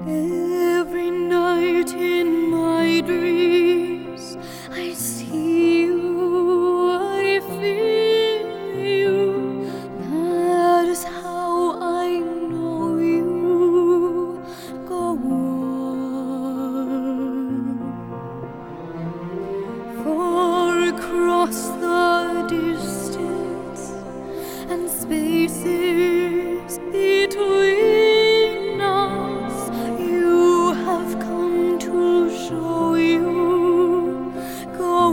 Every night in my dreams I see you, I feel you. That is how I know you. Go on. Far across the distance and spaces between us, you have come to show you. Go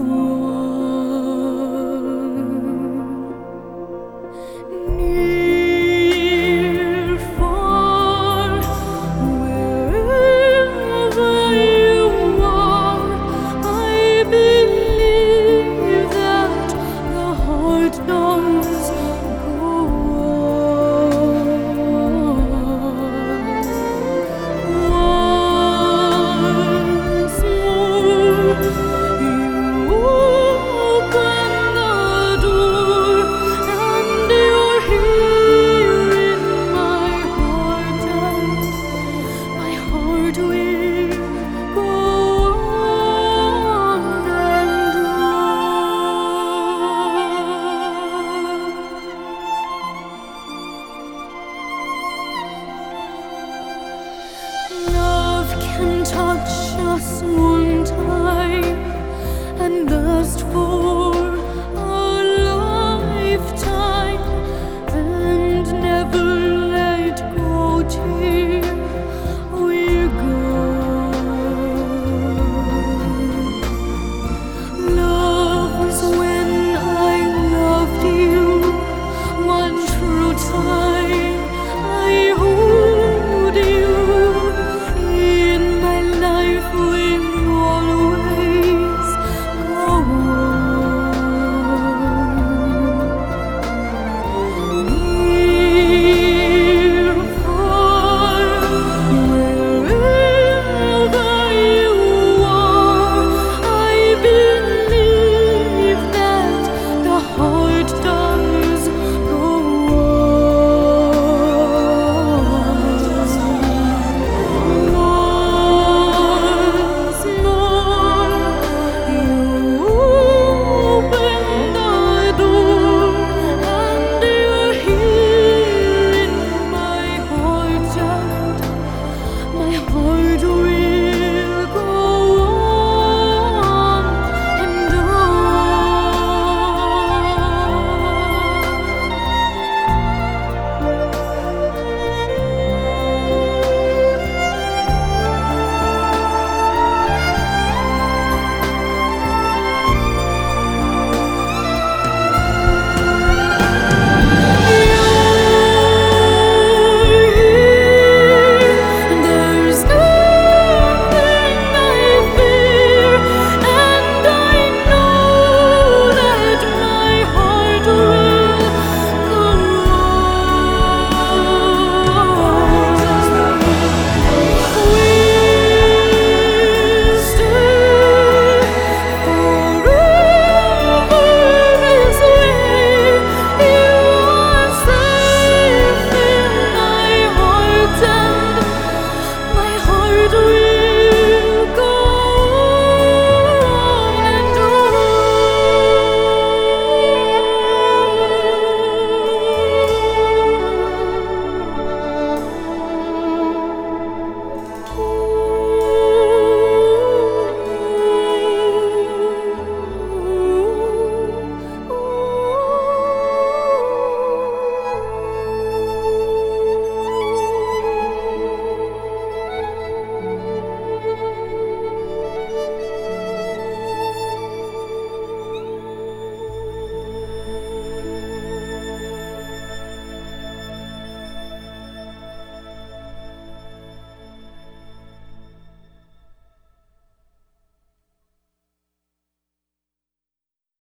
on. Near, far, wherever you are, I believe that the heart does go once more. You open the door, and you're here in my heart, and my heart will go on and on. Love can touch us one time and last for